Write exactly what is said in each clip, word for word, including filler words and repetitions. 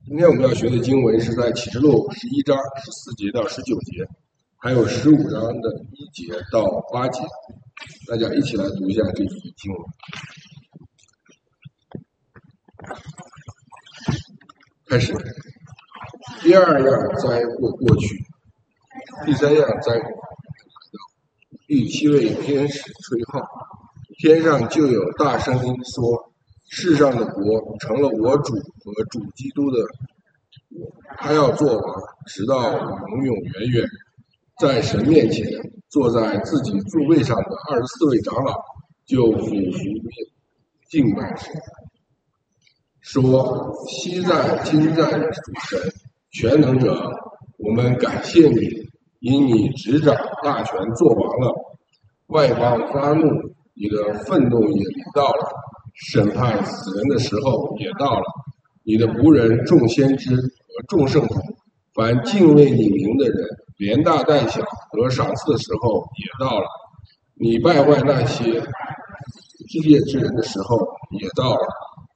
今天我们要学的经文是在启示录十一章十四节到十九节，还有十五章的一节到八节。大家一起来读一下这几节经文。开始，第二样灾祸过去，第三样灾祸来到，第七位天使吹号，天上就有大声音说：世上的国成了我主和主基督的国，他要做王，直到永永远远。在神面前坐在自己座位上的二十四位长老就俯伏敬拜神，说：昔在今在的主神全能者，我们感谢你，因你执掌大权做王了。外邦发怒，你的愤怒也临到了，审判死人的时候也到了。你的仆人众先知和众圣徒，凡敬畏你名的人，连大带小得赏赐的时候也到了。你败坏那些世界之人的时候也到了。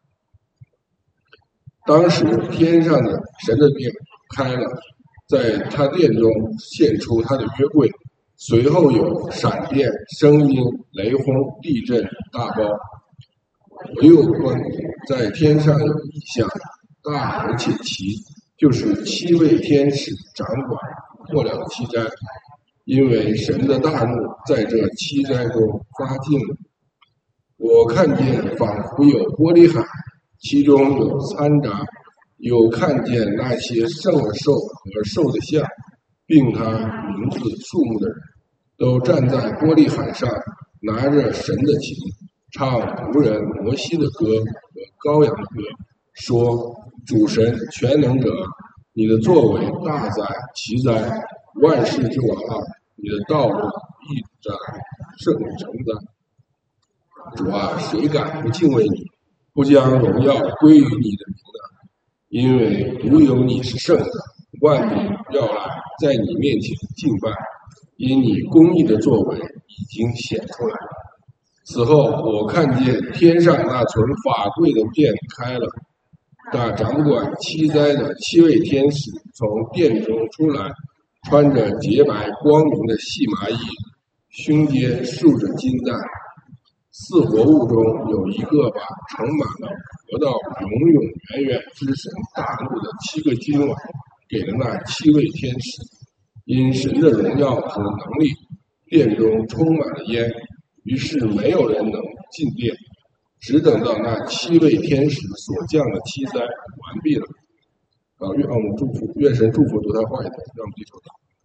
当时天上的神的殿开了，在他殿中现出他的约柜，随后有闪电、声音、雷轰、地震、大包。我又观在天上有异象，大而且奇，就是七位天使掌管过了七灾，因为神的大怒在这七灾中发尽了。我看见仿佛有玻璃海，其中有掺杂，有看见那些圣的兽和兽的像，并他名字数目的人，都站在玻璃海上，拿着神的琴，唱仆人摩西的歌和羔羊的歌，说：主神全能者，你的作为大哉奇哉，万事之王啊，你的道路必哉圣成哉。主啊，谁敢不敬畏你，不将荣耀归于你的名呢？因为独有你是圣的，万民要来在你面前敬拜，因你公义的作为已经显出来了。此后我看见天上那存法柜的殿开了，那掌管七灾的七位天使从殿中出来，穿着洁白光明的细麻衣，胸间束着金带。四活物中有一个把盛满了活到永永远远之神大怒的七个金碗给了那七位天使，因神的荣耀和能力，殿中充满了烟，于是没有人能进殿，只等到那七位天使所降的七灾完毕了。啊，愿我们祝福，愿神祝福读他话语的，让我们低头祷。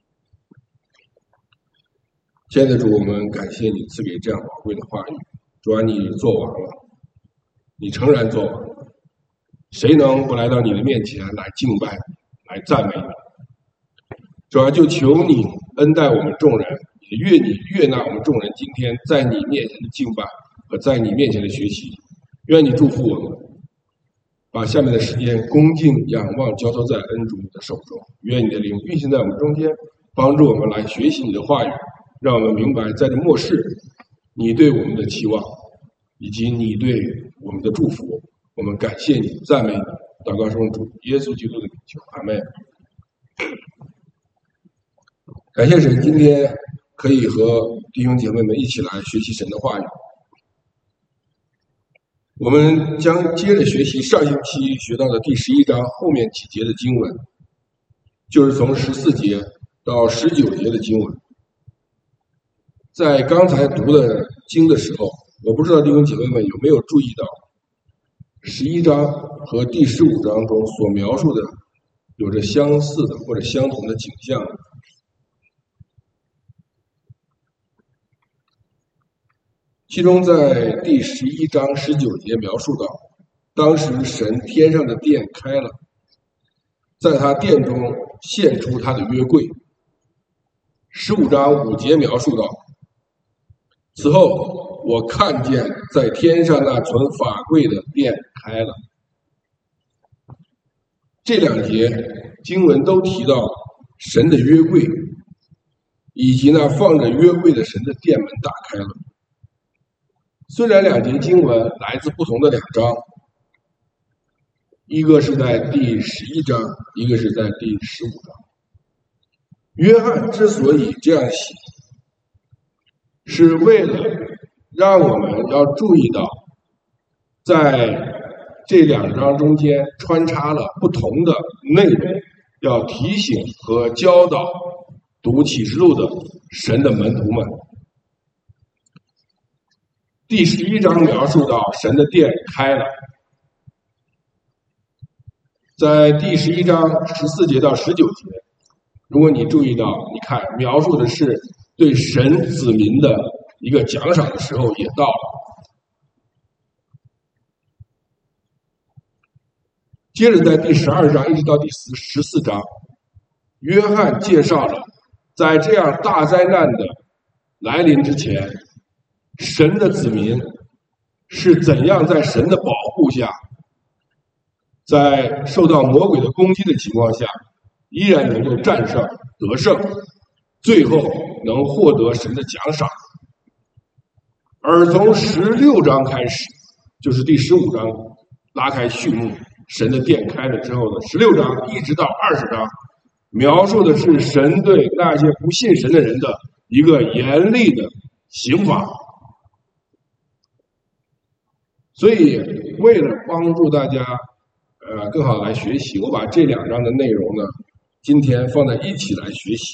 亲爱的主，我们感谢你赐给这样宝贵的话语。主啊，你做王了，你诚然做王了，谁能不来到你的面前来敬拜，来赞美你？主啊，就求你恩待我们众人，也愿你悦纳我们众人今天在你面前的敬拜和在你面前的学习。愿你祝福我们，把下面的时间恭敬仰望交托在恩主的手中。愿你的灵运行在我们中间，帮助我们来学习你的话语，让我们明白在这末世你对我们的期望，以及你对我们的祝福。我们感谢你，赞美你，祷告奉主耶稣基督的名求，阿们。感谢神，今天可以和弟兄姐妹们一起来学习神的话语。我们将接着学习上星期学到的第十一章后面几节的经文，就是从十四节到十九节的经文。在刚才读的经的时候，我不知道弟兄姐妹们有没有注意到，十一章和第十五章中所描述的有着相似的或者相同的景象。其中在第十一章十九节描述到，当时神天上的殿开了，在他殿中现出他的约柜。十五章五节描述到，此后我看见在天上那存法柜的殿开了。这两节经文都提到神的约柜，以及那放着约柜的神的殿门打开了。虽然两节经文来自不同的两章， 一个是在第十一章，一个是在第十五章。约翰之所以这样写，是为了让我们要注意到，在这两章中间穿插了不同的内容，要提醒和教导读启示录的神的门徒们。第十一章描述到神的殿开了，在第十一章十四节到十九节，如果你注意到，你看描述的是对神子民的一个奖赏的时候也到了。接着在第十二章一直到第十四章，约翰介绍了在这样大灾难的来临之前，神的子民是怎样在神的保护下，在受到魔鬼的攻击的情况下，依然能够战胜得胜，最后能获得神的奖赏。而从十六章开始，就是第十五章拉开序幕，神的殿开了之后的十六章一直到二十章，描述的是神对那些不信神的人的一个严厉的刑罚。所以为了帮助大家呃更好来学习，我把这两章的内容呢今天放在一起来学习。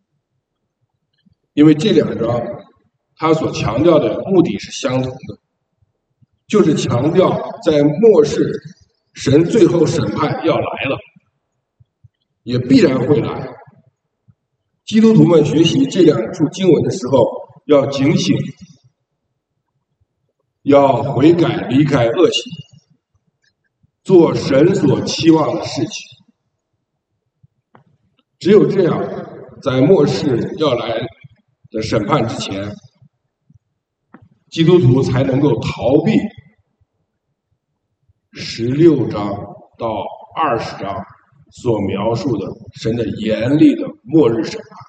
因为这两章它所强调的目的是相同的，就是强调在末世神最后审判要来了，也必然会来。基督徒们学习这两处经文的时候要警醒，要悔改，离开恶行，做神所期望的事情。只有这样，在末世要来的审判之前，基督徒才能够逃避十六章到二十章所描述的神的严厉的末日审判。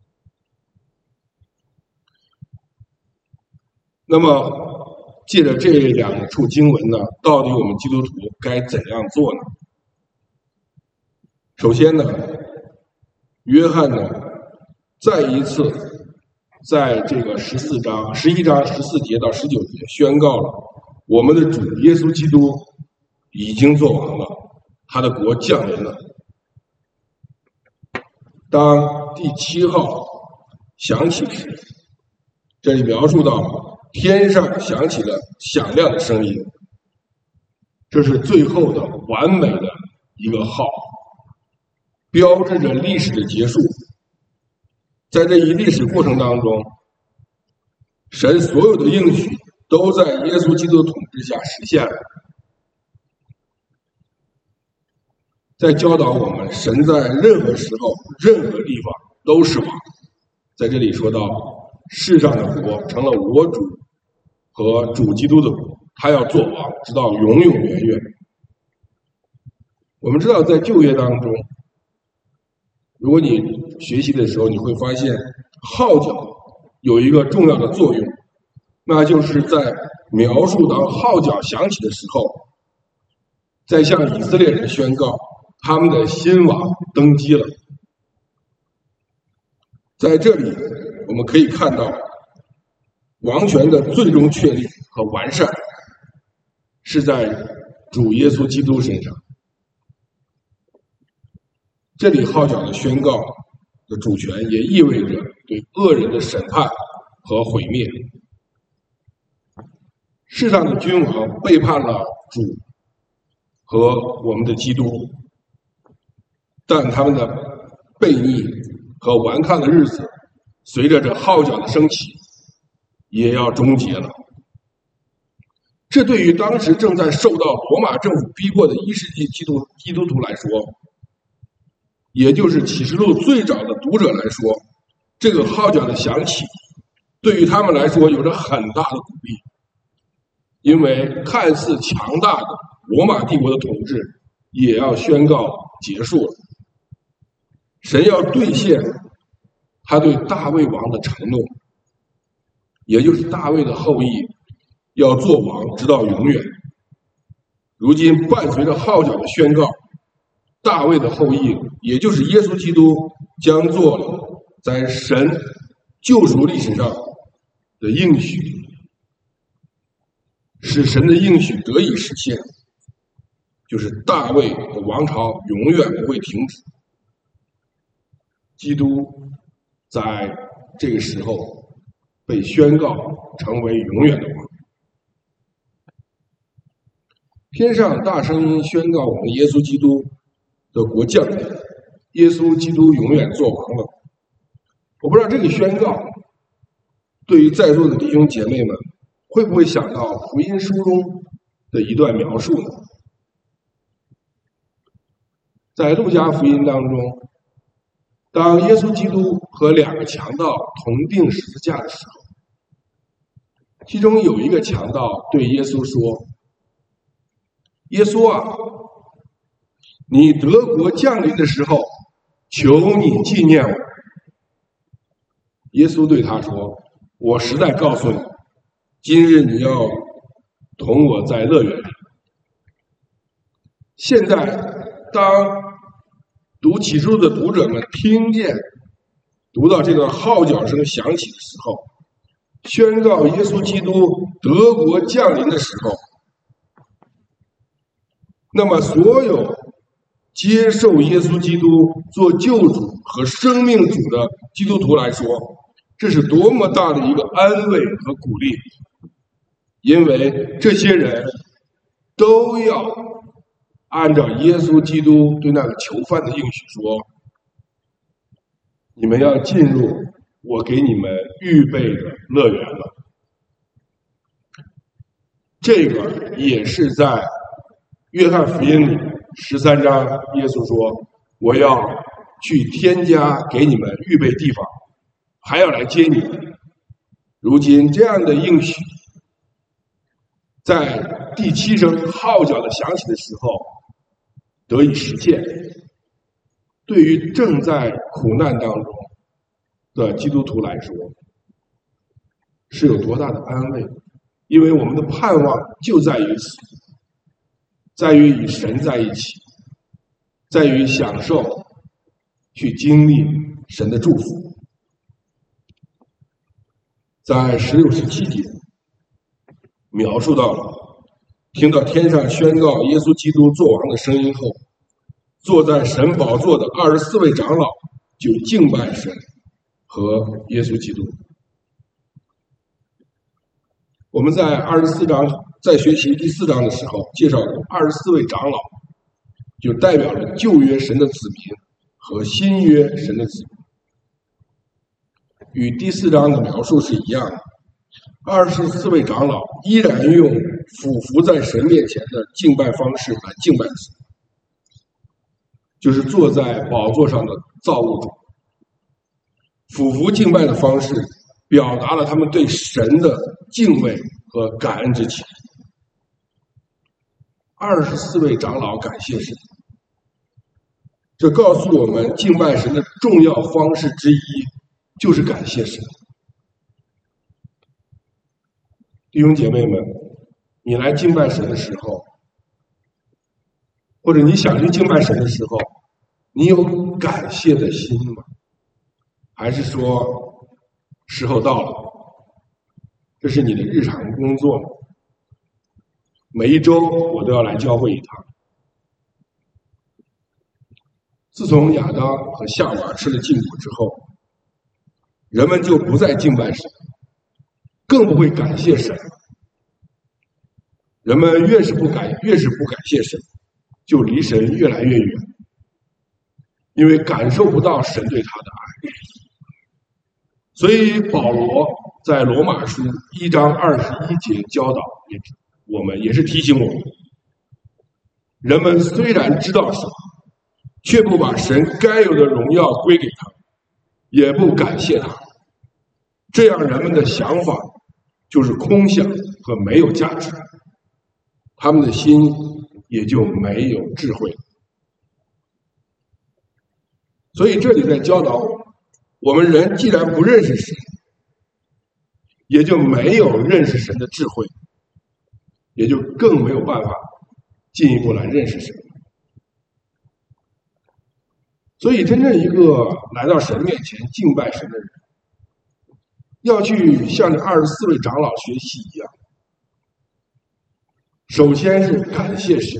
那么借着这两处经文呢，到底我们基督徒该怎样做呢？首先呢，约翰呢再一次在这个十四章、十一章十四节到十九节宣告了我们的主耶稣基督已经做王了，他的国降临了。当第七号响起时，这里描述到天上响起了响亮的声音，这是最后的完美的一个号，标志着历史的结束。在这一历史过程当中，神所有的应许都在耶稣基督的统治下实现了。在教导我们，神在任何时候、任何地方都是王。在这里说到，世上的国成了我主和主基督的国，他要做王，直到永永远远。我们知道，在旧约当中，如果你学习的时候，你会发现号角有一个重要的作用，那就是在描述当号角响起的时候，在向以色列人宣告他们的新王登基了。在这里我们可以看到王权的最终确立和完善是在主耶稣基督身上。这里号角的宣告的主权也意味着对恶人的审判和毁灭。世上的君王背叛了主和我们的基督，但他们的悖逆和顽抗的日子随着这号角的升起也要终结了。这对于当时正在受到罗马政府逼迫的一世纪基督基督徒来说，也就是启示录最早的读者来说，这个号角的响起对于他们来说有着很大的鼓励，因为看似强大的罗马帝国的统治也要宣告结束了。神要兑现他对大卫王的承诺，也就是大卫的后裔要做王直到永远。 如今伴随着号角的宣告，大卫的后裔，也就是耶稣基督，将做了在神救赎历史上的应许，使神的应许得以实现，就是大卫的王朝永远不会停止。基督在这个时候被宣告成为永远的王。天上大声音宣告我们耶稣基督的国降临，耶稣基督永远做王了。我不知道这个宣告对于在座的弟兄姐妹们会不会想到福音书中的一段描述呢？在路加福音当中，当耶稣基督和两个强盗同钉十字架的时候，其中有一个强盗对耶稣说：耶稣啊，你得国降临的时候，求你纪念我。耶稣对他说：我实在告诉你，今日你要同我在乐园里。现在当读启示录的读者们听见读到这段号角声响起的时候，宣告耶稣基督得国降临的时候，那么所有接受耶稣基督做救主和生命主的基督徒来说，这是多么大的一个安慰和鼓励，因为这些人都要按照耶稣基督对那个囚犯的应许说，你们要进入我给你们预备的乐园了。这个也是在约翰福音里十三章，耶稣说：我要去天家给你们预备地方，还要来接你们。如今这样的应许在第七声号角的响起的时候得以实现，对于正在苦难当中的基督徒来说是有多大的安慰，因为我们的盼望就在于此，在于与神在一起，在于享受去经历神的祝福。在十六十七节描述到了听到天上宣告耶稣基督作王的声音后，坐在神宝座的二十四位长老就敬拜神和耶稣基督。我们在二十四章在学习第四章的时候介绍过，二十四位长老就代表了旧约神的子民和新约神的子民，与第四章的描述是一样的。二十四位长老依然用俯伏在神面前的敬拜方式来敬拜神，就是坐在宝座上的造物主。俯伏敬拜的方式表达了他们对神的敬畏和感恩之情。二十四位长老感谢神，这告诉我们敬拜神的重要方式之一就是感谢神。弟兄姐妹们，你来敬拜神的时候，或者你想去敬拜神的时候，你有感谢的心吗？还是说时候到了，这是你的日常工作呢？每一周我都要来教会一趟。自从亚当和夏娃吃了禁果之后，人们就不再敬拜神，更不会感谢神。人们越是不感越是不感谢神，就离神越来越远，因为感受不到神对他的爱。所以保罗在罗马书一章二十一节教导也我们也是提醒我们，人们虽然知道神，却不把神该有的荣耀归给他，也不感谢他，这样人们的想法就是空想和没有价值，他们的心也就没有智慧。所以这里在教导我们，我们人既然不认识神，也就没有认识神的智慧，也就更没有办法进一步来认识神。所以，真正一个来到神面前敬拜神的人，要去向这二十四位长老学习一样。首先是感谢神。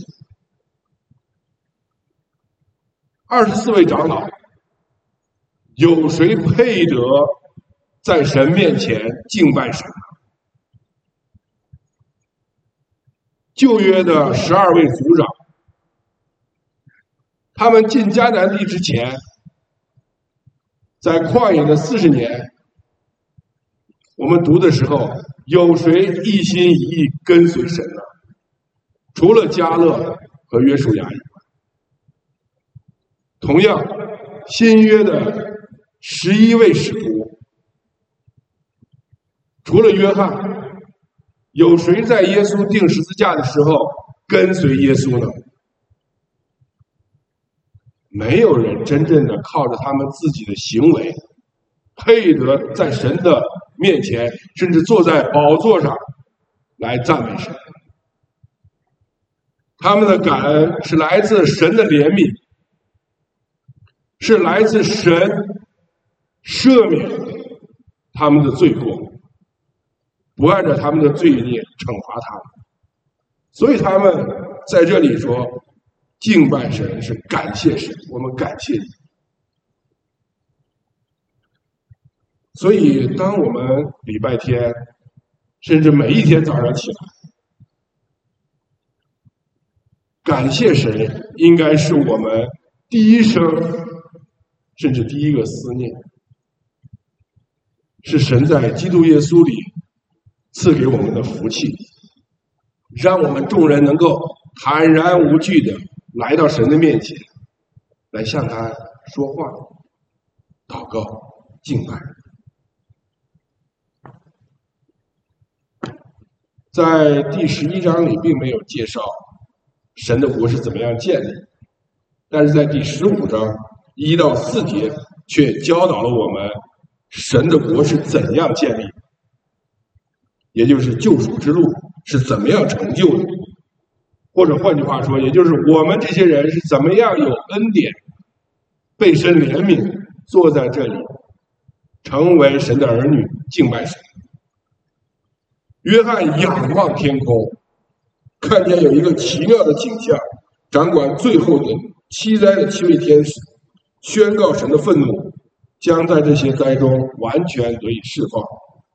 二十四位长老，有谁配得在神面前敬拜神？旧约的十二位族长，他们进迦南地之前，在旷野的四十年，我们读的时候，有谁一心一意跟随神呢？除了迦勒和约书亚以外。同样，新约的十一位使徒，除了约翰，有谁在耶稣钉十字架的时候跟随耶稣呢？没有人真正的靠着他们自己的行为，配得在神的面前，甚至坐在宝座上来赞美神。他们的感恩是来自神的怜悯，是来自神赦免他们的罪过，不按照他们的罪孽惩罚他们。所以他们在这里说，敬拜神是感谢神，我们感谢你。所以当我们礼拜天，甚至每一天早上起来，感谢神应该是我们第一声甚至第一个思念，是神在基督耶稣里赐给我们的福气，让我们众人能够坦然无惧的来到神的面前，来向他说话、祷告、敬拜。在第十一章里并没有介绍神的国是怎么样建立，但是在第十五章一到四节却教导了我们神的国是怎样建立，也就是救赎之路是怎么样成就的，或者换句话说，也就是我们这些人是怎么样有恩典被神怜悯，坐在这里成为神的儿女，敬拜神。约翰仰望天空，看见有一个奇妙的景象，掌管最后的七灾的七位天使宣告神的愤怒将在这些灾中完全得以释放。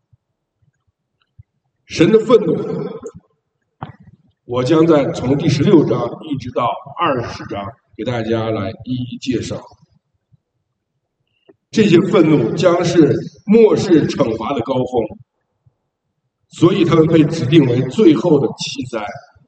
神的愤怒，我将在从第十六章一直到二十章给大家来一一介绍。这些愤怒将是末世惩罚的高峰，所以他们被指定为最后的七灾。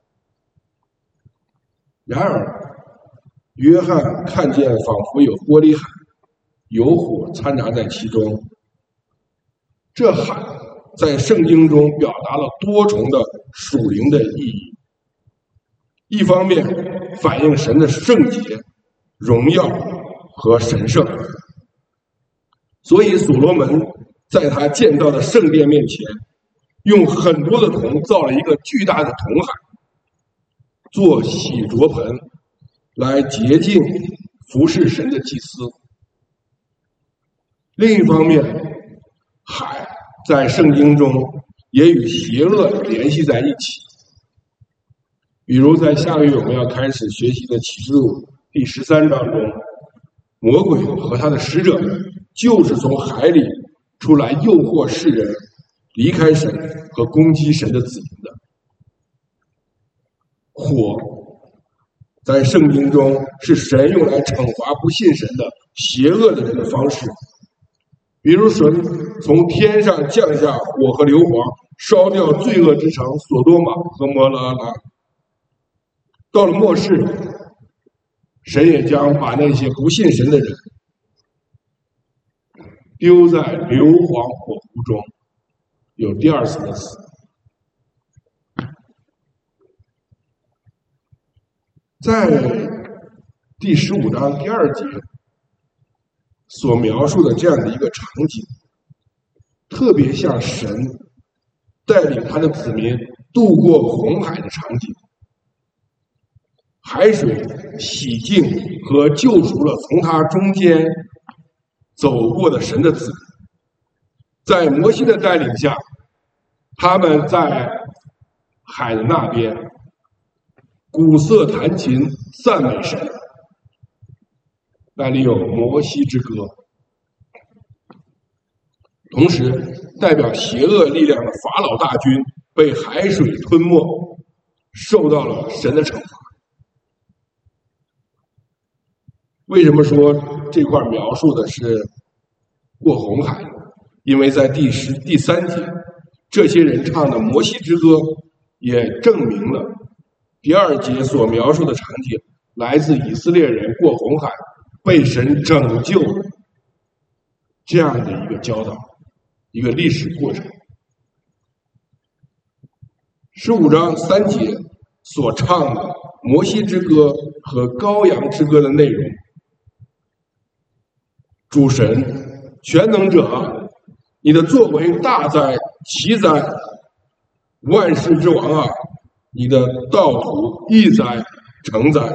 然而，约翰看见仿佛有玻璃海，有火掺杂在其中。这海在圣经中表达了多重的属灵的意义。一方面反映神的圣洁、荣耀和神圣，所以所罗门在他建造的圣殿面前，用很多的铜造了一个巨大的铜海，做洗濯盆，来洁净服侍神的祭司。另一方面，海在圣经中也与邪恶联系在一起。比如在下个月我们要开始学习的启示录第十三章中，魔鬼和他的使者们就是从海里出来诱惑世人离开神和攻击神的子民的。火在圣经中是神用来惩罚不信神的邪恶的人的方式，比如神从天上降下火和硫磺，烧掉罪恶之城索多玛和摩拉拉。到了末世，神也将把那些不信神的人丢在硫磺火湖中，有第二次的死。在第十五章第二节所描述的这样的一个场景，特别像神带领他的子民渡过红海的场景。 海水洗净和救赎了从他中间走过的神的子民。在摩西的带领下，他们在海的那边鼓瑟弹琴赞美神，那里有摩西之歌。同时，代表邪恶力量的法老大军被海水吞没，受到了神的惩罚。为什么说这块描述的是过红海？因为在第十第三节，这些人唱的摩西之歌也证明了第二节所描述的场景来自以色列人过红海被神拯救这样的一个教导，一个历史过程。十五章三节所唱的摩西之歌和羔羊之歌的内容，主神全能者啊，你的作为大哉奇哉，万世之王啊，你的道途义哉诚哉。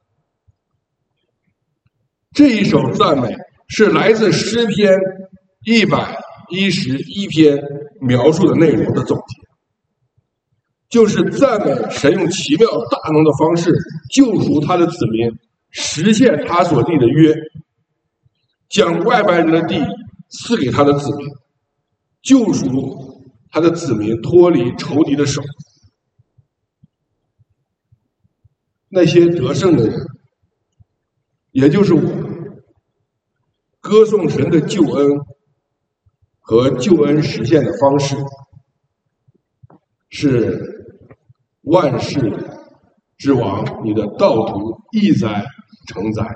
这一首赞美是来自诗篇一百一十一篇描述的内容的总结，就是赞美神用奇妙大能的方式救赎他的子民，实现他所立的约，将外邦人的地赐给他的子民，救赎他的子民脱离仇敌的手。那些得胜的人，也就是我们，歌颂神的救恩和救恩实现的方式是万世之王，你的道途义哉诚哉。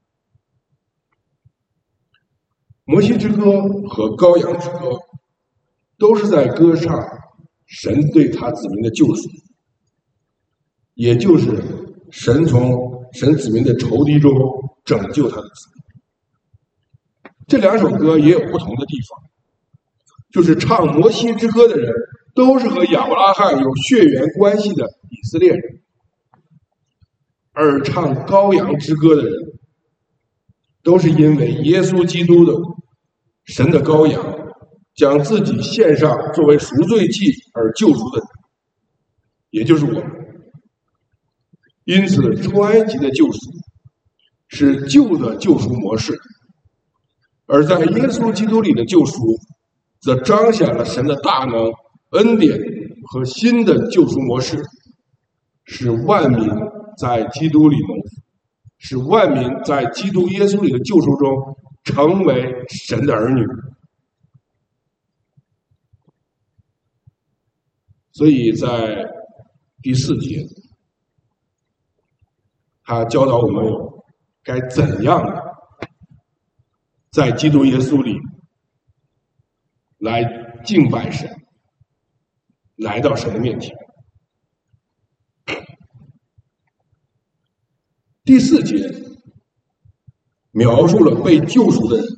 摩西之歌和羔羊之歌都是在歌唱神对他子民的救赎，也就是神从神子民的仇敌中拯救他的子民。这两首歌也有不同的地方，就是唱摩西之歌的人都是和亚伯拉罕有血缘关系的以色列人，而唱羔羊之歌的人都是因为耶稣基督的神的羔羊将自己献上作为赎罪祭而救赎的人，也就是我们。因此出埃及的救赎是旧的救赎模式，而在耶稣基督里的救赎则彰显了神的大能恩典和新的救赎模式，使万民在基督里蒙福，使万民在基督耶稣里的救赎中成为神的儿女。所以在第四节，他教导我们该怎样在基督耶稣里来敬拜神，来到神的面前。第四节描述了被救赎的人，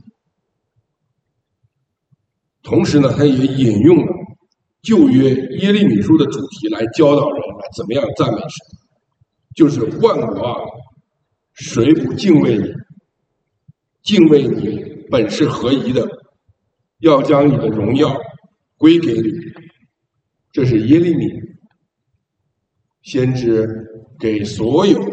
同时呢，他也引用了旧约耶利米书的主题来教导人来怎么样赞美神，就是万国啊，谁不敬畏你？敬畏你本是合宜的，要将你的荣耀归给你。这是耶利米先知给所有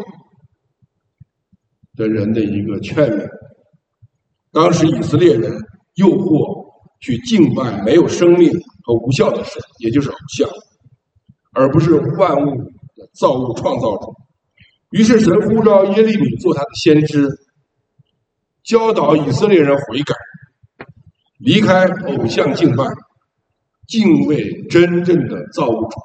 的人的一个劝勉。当时以色列人诱惑去敬拜没有生命和无效的神，也就是偶像，而不是万物的造物创造主。于是神呼召耶利米做他的先知，教导以色列人悔改，离开偶像敬拜，敬畏真正的造物主。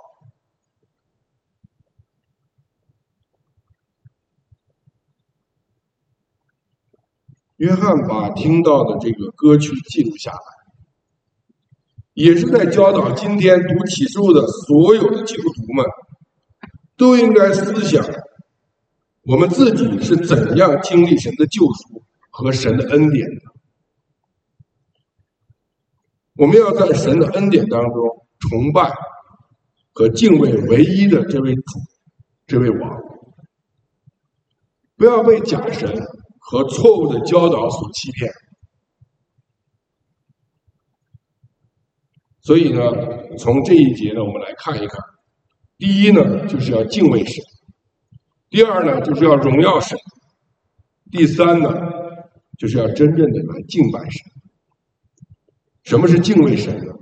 约翰把听到的这个歌曲记录下来，也是在教导今天读启示录的所有的基督徒们都应该思想我们自己是怎样经历神的救赎和神的恩典的。我们要在神的恩典当中崇拜和敬畏唯一的这位主，这位王。 不要被假神和错误的教导所欺骗。所以呢，从这一节呢，我们来看一看。第一呢，就是要敬畏神；第二呢，就是要荣耀神；第三呢，就是要真正的来敬拜神。什么是敬畏神呢？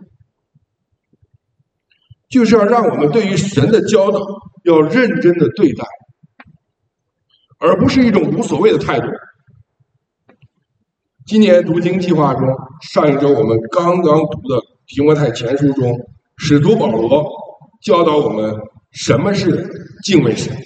就是要让我们对于神的教导要认真的对待，而不是一种无所谓的态度。今年读经计划中，上一周我们刚刚读的提摩太前书中，使徒保罗教导我们什么是敬畏神，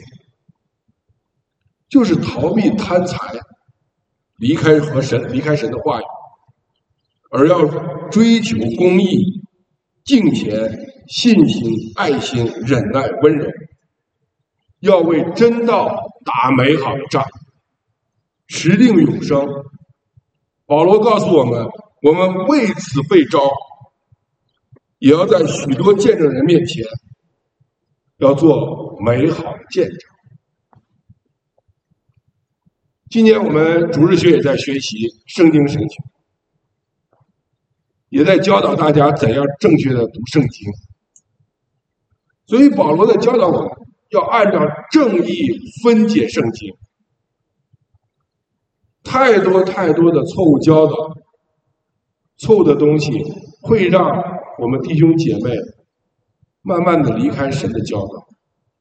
就是逃避贪财，离开和神离开神的话语，而要追求公义、敬虔、信心、爱心、忍耐、温柔，要为真道打美好的仗，持定永生。保罗告诉我们，我们为此被召，也要在许多见证人面前要做美好的见证。今年我们主日学也在学习圣经神学，也在教导大家怎样正确的读圣经。所以保罗的教导我们要按照正义分解圣经。太多太多的错误教导，错误的东西会让我们弟兄姐妹慢慢的离开神的教导。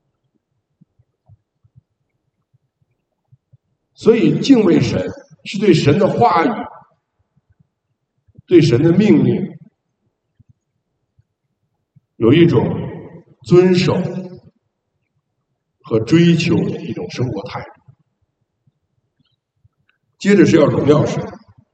所以敬畏神是对神的话语，对神的命令有一种遵守和追求的一种生活态度。接着是要荣耀神。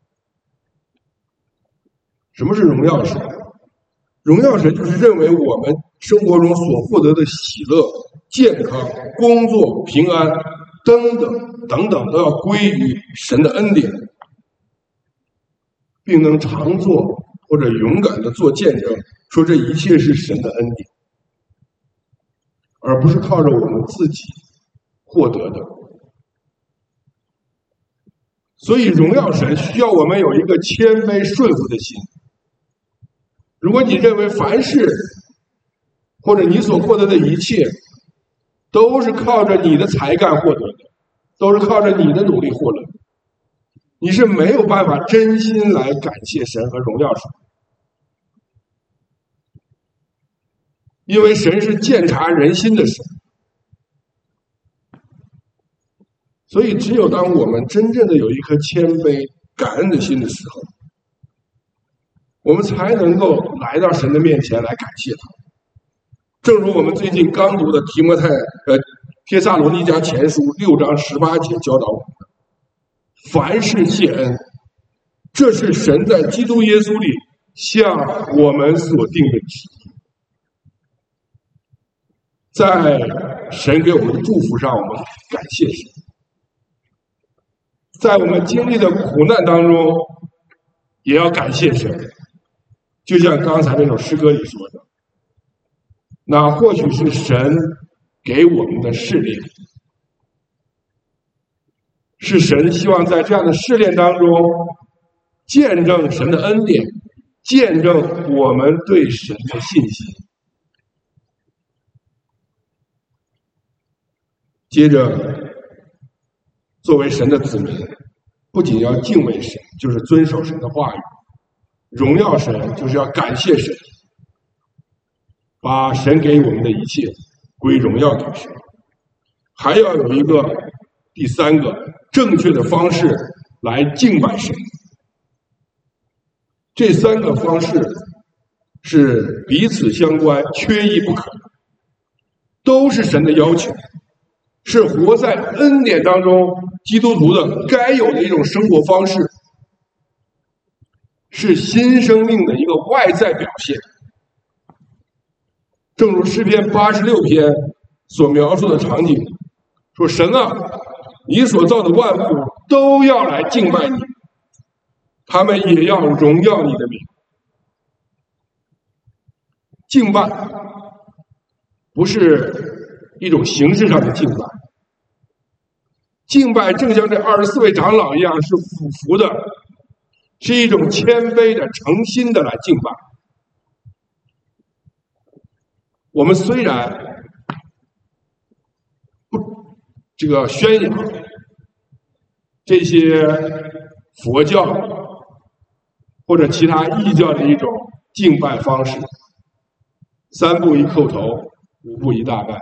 什么是荣耀神？荣耀神就是认为我们生活中所获得的喜乐、健康、工作、平安等等等等都要归于神的恩典，并能常做或者勇敢的做见证，说这一切是神的恩典，而不是靠着我们自己获得的。所以荣耀神需要我们有一个谦卑顺服的心。如果你认为凡事或者你所获得的一切都是靠着你的才干获得的，都是靠着你的努力获得的，你是没有办法真心来感谢神和荣耀神。因为神是鉴察人心的神。所以只有当我们真正的有一颗谦卑感恩的心的时候，我们才能够来到神的面前来感谢他。正如我们最近刚读的提摩太呃帖撒罗尼迦前书六章十八节教导我们的，凡事谢恩，这是神在基督耶稣里向我们所定的旨意。在神给我们的祝福上，我们感谢神。在我们经历的苦难当中，也要感谢神。就像刚才那首诗歌里说的，那或许是神给我们的试炼，是神希望在这样的试炼当中见证神的恩典，见证我们对神的信心。接着，作为神的子民，不仅要敬畏神，就是遵守神的话语；荣耀神，就是要感谢神，把神给我们的一切归荣耀给神。还要有一个第三个正确的方式来敬拜神。这三个方式是彼此相关，缺一不可，都是神的要求，是活在恩典当中基督徒的该有的一种生活方式，是新生命的一个外在表现。正如诗篇八十六篇所描述的场景，说神啊，你所造的万物都要来敬拜你，他们也要荣耀你的名。敬拜不是一种形式上的敬拜， 敬拜正像这二十四位长老一样，是俯伏的，是一种谦卑的、诚心的来敬拜。我们虽然不这个宣扬这些佛教或者其他异教的一种敬拜方式，三步一叩头，五步一大拜。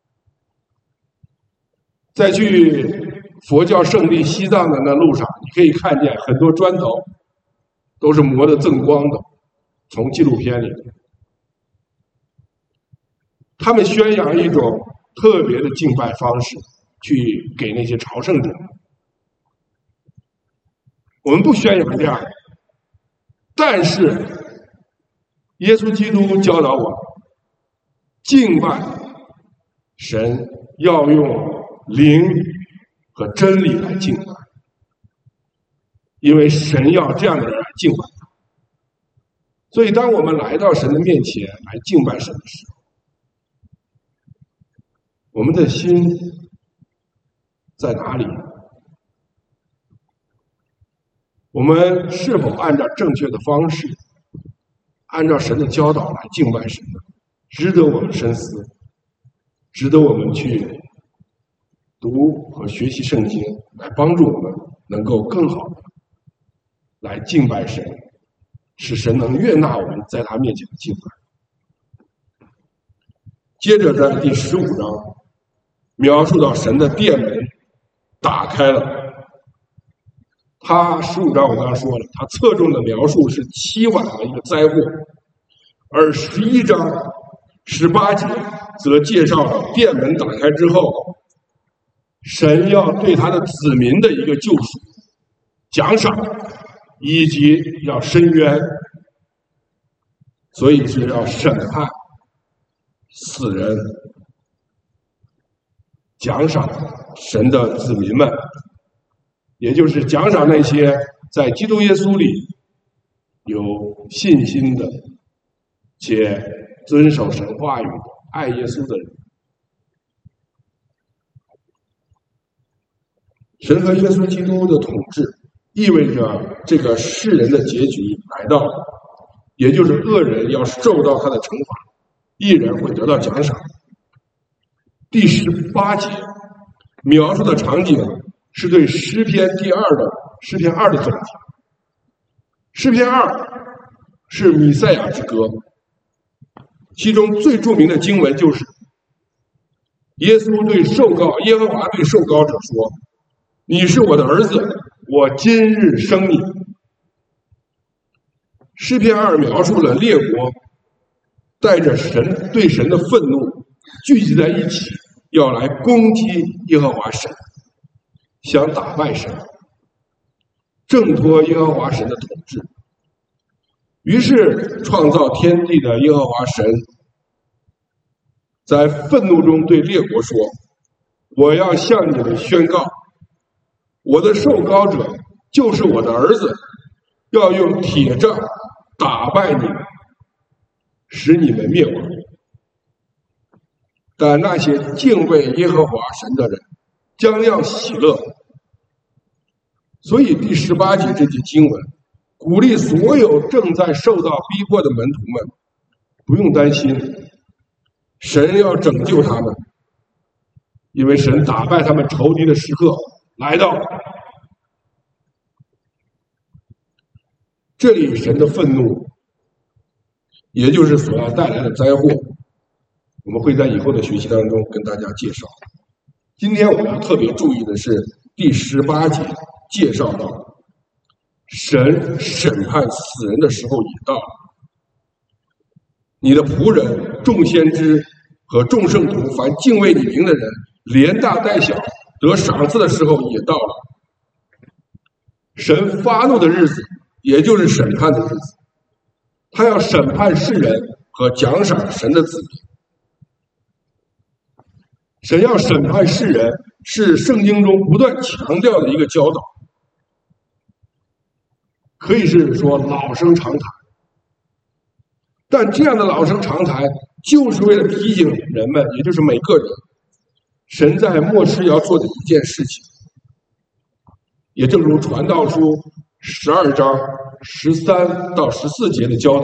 再去佛教圣地西藏的那路上，你可以看见很多砖头都是磨得锃光的，从纪录片里。他们宣扬一种特别的敬拜方式，去给那些朝圣者。我们不宣扬这样，但是耶稣基督教导我们，敬拜神要用灵和真理来敬拜，因为神要这样的人来敬拜他。所以当我们来到神的面前来敬拜神的时候，我们的心在哪里？我们是否按照正确的方式，按照神的教导来敬拜神呢？值得我们深思，值得我们去读和学习圣经，来帮助我们能够更好的来敬拜神，使神能悦纳我们在他面前的敬拜。接着在第十五章描述到神的殿门打开了。他十五章我刚刚说了，他侧重的描述是七晚的一个灾祸，而十一章十八节则介绍了殿门打开之后，神要对他的子民的一个救赎、奖赏，以及要伸冤，所以是要审判死人，奖赏神的子民们，也就是奖赏那些在基督耶稣里有信心的且遵守神话语的爱耶稣的人。神和耶稣基督的统治意味着这个世人的结局来到了，也就是恶人要受到他的惩罚，义人会得到奖赏。第十八节描述的场景是对诗篇第二的诗篇二的总结。诗篇二是弥赛亚之歌，其中最著名的经文就是耶稣对受膏耶和华对受膏者说：“你是我的儿子，我今日生你。”诗篇二描述了列国带着神对神的愤怒聚集在一起，要来攻击耶和华神，想打败神，挣脱耶和华神的统治。于是创造天地的耶和华神在愤怒中对列国说：“我要向你们宣告，我的受膏者就是我的儿子，要用铁杖打败你们，使你们灭亡。”但那些敬畏耶和华神的人将要喜乐。所以第十八节这节经文鼓励所有正在受到逼迫的门徒们不用担心，神要拯救他们，因为神打败他们仇敌的时刻来到了。这里神的愤怒，也就是所要带来的灾祸，我们会在以后的学习当中跟大家介绍。今天我们要特别注意的是第十八节介绍到神审判死人的时候也到了，你的仆人众先知和众圣徒凡敬畏你名的人，连大带小得赏赐的时候也到了。神发怒的日子，也就是审判的日子，他要审判世人和奖赏神的子民。神要审判世人，是圣经中不断强调的一个教导，可以是说老生常谈。但这样的老生常谈，就是为了提醒人们，也就是每个人，神在末世要做的一件事情， 也正如传道书十二章十三到十四节的教导，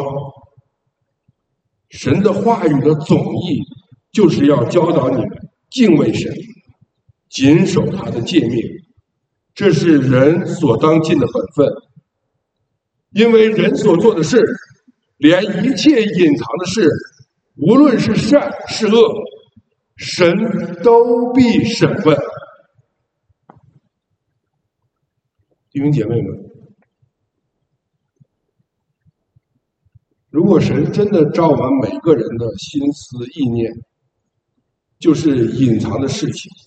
神的话语的总意就是要教导你们敬畏神，谨守他的诫命，这是人所当尽的本分。因为人所做的事，连一切隐藏的事，无论是善是恶，神都必审问。弟兄姐妹们，如果神真的照我们每个人的心思意念，就是隐藏的事情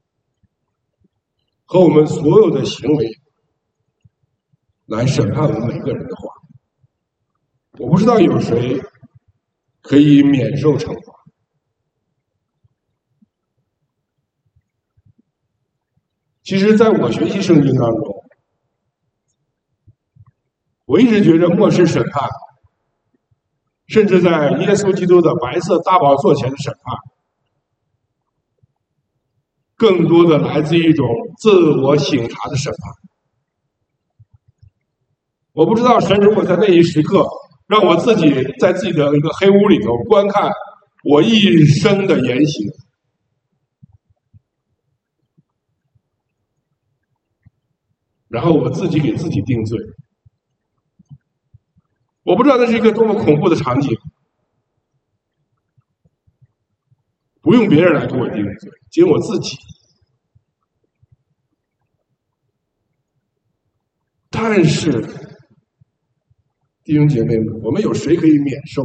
和我们所有的行为来审判我们每个人的话，我不知道有谁可以免受惩罚。其实在我学习圣经当中，我一直觉得末世审判，甚至在耶稣基督的白色大宝座前的审判，更多的来自一种自我省察的审判。我不知道神如果在那一时刻让我自己在自己的一个黑屋里头观看我一生的言行，然后我自己给自己定罪，我不知道那是一个多么恐怖的场景。不用别人来给我定罪，仅我自己。但是弟兄姐妹们，我们有谁可以免受？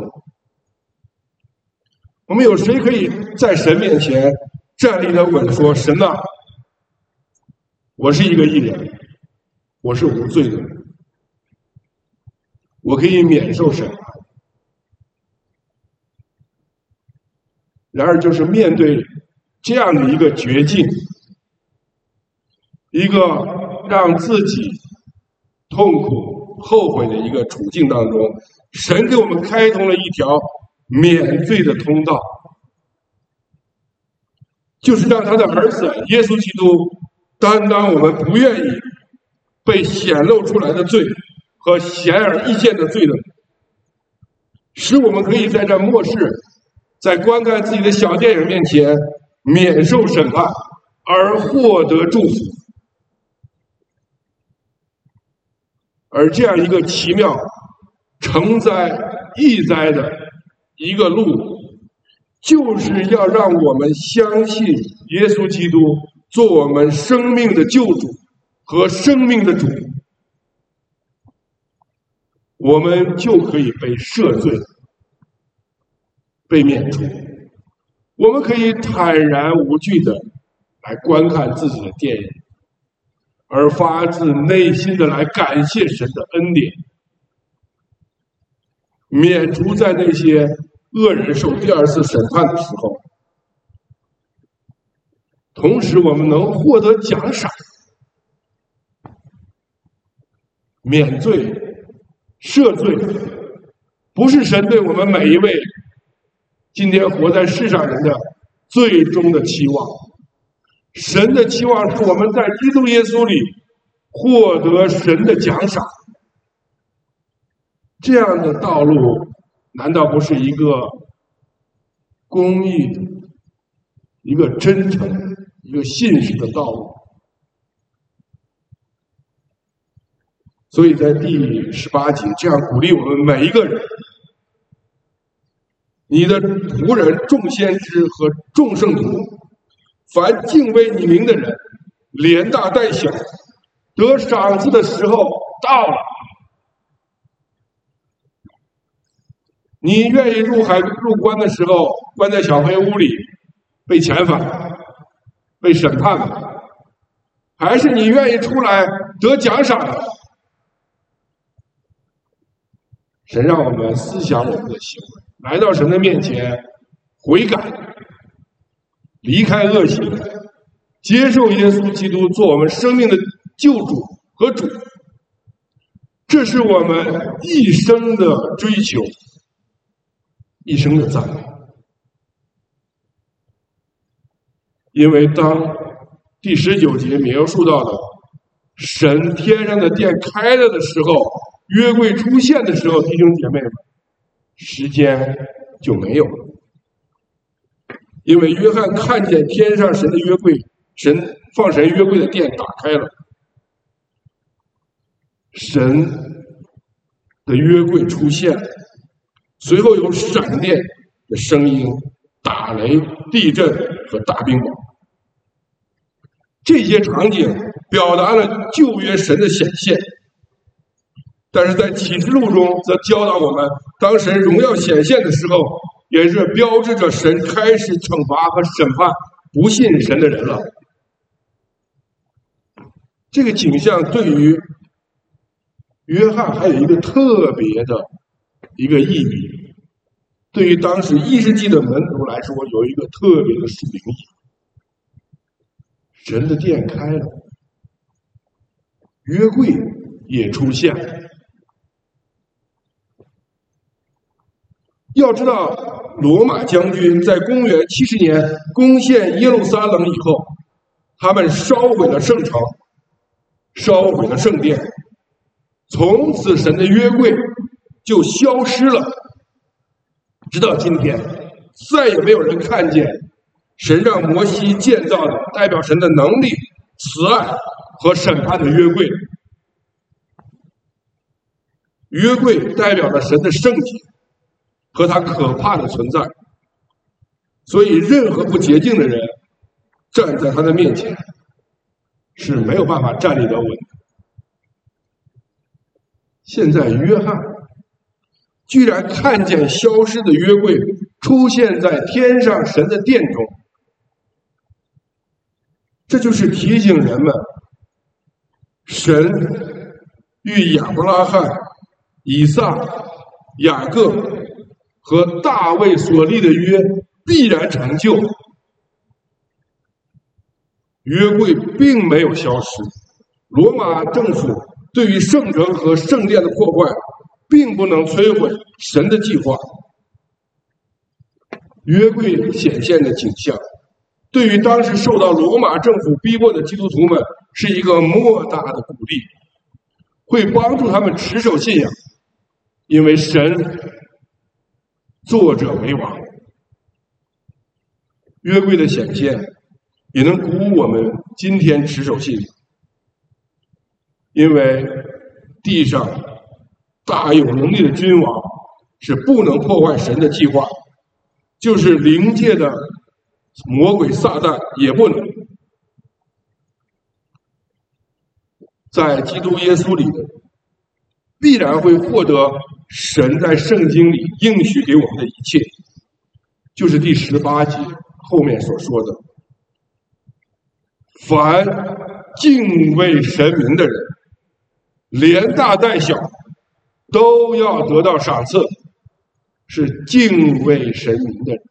我们有谁可以在神面前站立得稳，说神啊，我是一个义人，我是无罪的人，我可以免受审判。然而就是面对这样的一个绝境，一个让自己痛苦后悔的一个处境当中，神给我们开通了一条免罪的通道，就是让他的儿子耶稣基督担当我们不愿意被显露出来的罪和显而易见的罪的，使我们可以在这末世，在观看自己的小电影面前免受审判而获得祝福。而这样一个奇妙成灾易灾的一个路，就是要让我们相信耶稣基督做我们生命的救主和生命的主，我们就可以被赦罪，被免除。我们可以坦然无惧的来观看自己的电影，而发自内心的来感谢神的恩典，免除在那些恶人受第二次审判的时候。同时我们能获得奖赏，免罪赦罪，不是神对我们每一位今天活在世上人的最终的期望。神的期望是我们在基督耶稣里获得神的奖赏。这样的道路难道不是一个公义的、一个真诚的、一个信实的道路？所以在第十八节这样鼓励我们每一个人，你的仆人众先知和众圣徒，凡敬畏你名的人，连大带小，得赏赐的时候到了。你愿意入海入关的时候，关在小黑屋里被遣返、被审判吗？还是你愿意出来得奖赏呢？神让我们思想我们的行为，来到神的面前悔改，离开恶行，接受耶稣基督做我们生命的救主和主，这是我们一生的追求，一生的赞美。因为当第十九节描述到的神天上的殿开了的时候，约柜出现的时候，弟兄姐妹们，时间就没有了。因为约翰看见天上神的约柜，神放神约柜的殿打开了，神的约柜出现了，随后有闪电的声音、打雷、地震和大冰雹。这些场景表达了旧约神的显现，但是在启示录中则教导我们，当神荣耀显现的时候，也是标志着神开始惩罚和审判不信神的人了。这个景象对于约翰还有一个特别的一个意义，对于当时一世纪的门徒来说，有一个特别的属灵意义。神的殿开了，约柜也出现了。要知道，罗马将军在公元七十年攻陷耶路撒冷以后，他们烧毁了圣城，烧毁了圣殿，从此神的约柜就消失了。直到今天，再也没有人看见神让摩西建造的代表神的能力、慈爱和审判的约柜。约柜代表了神的圣洁和他可怕的存在，所以任何不洁净的人站在他的面前是没有办法站立得稳的。现在约翰居然看见消失的约柜出现在天上神的殿中，这就是提醒人们，神与亚伯拉罕、以撒、雅各和大卫所立的约必然成就。约柜并没有消失，罗马政府对于圣城和圣殿的破坏并不能摧毁神的计划。约柜显现的景象对于当时受到罗马政府逼迫的基督徒们是一个莫大的鼓励，会帮助他们持守信仰，因为神作者为王。约柜的显现也能鼓舞我们今天持守信仰，因为地上大有能力的君王是不能破坏神的计划，就是灵界的魔鬼撒旦也不能。在基督耶稣里的必然会获得神在圣经里应许给我们的一切，就是第十八节后面所说的，凡敬畏神明的人，连大带小都要得到赏赐，是敬畏神明的人。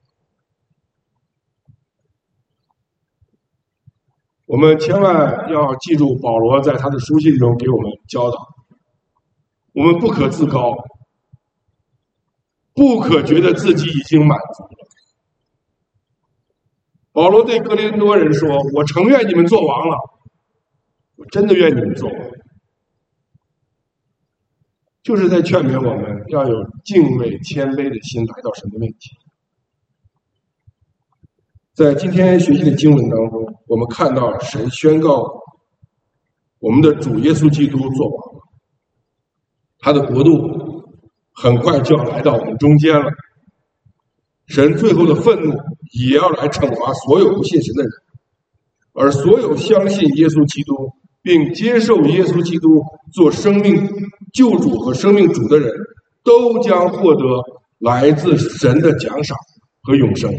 我们千万要记住保罗在他的书信中给我们教导，我们不可自高，不可觉得自己已经满足了。保罗对哥林多人说，我诚愿你们做王了，我真的愿你们做王，就是在劝勉我们要有敬畏谦卑的心来到神的面前。在今天学习的经文当中，我们看到神宣告我们的主耶稣基督做王了，他的国度很快就要来到我们中间了。神最后的愤怒也要来惩罚所有不信神的人，而所有相信耶稣基督并接受耶稣基督做生命救主和生命主的人，都将获得来自神的奖赏和永生。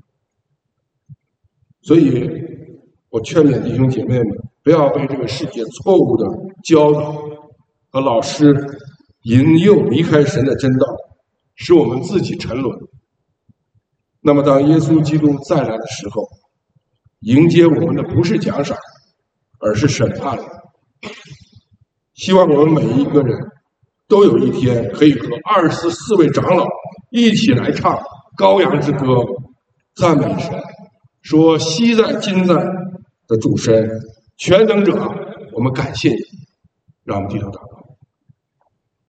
所以我劝勉弟兄姐妹们，不要被这个世界错误的教导和老师引诱离开神的真道，使我们自己沉沦。那么当耶稣基督再来的时候，迎接我们的不是奖赏，而是审判了。希望我们每一个人都有一天可以和二十四位长老一起来唱羔羊之歌，赞美神，说昔在今在的主神全能者我们感谢你，让我们低头祷告。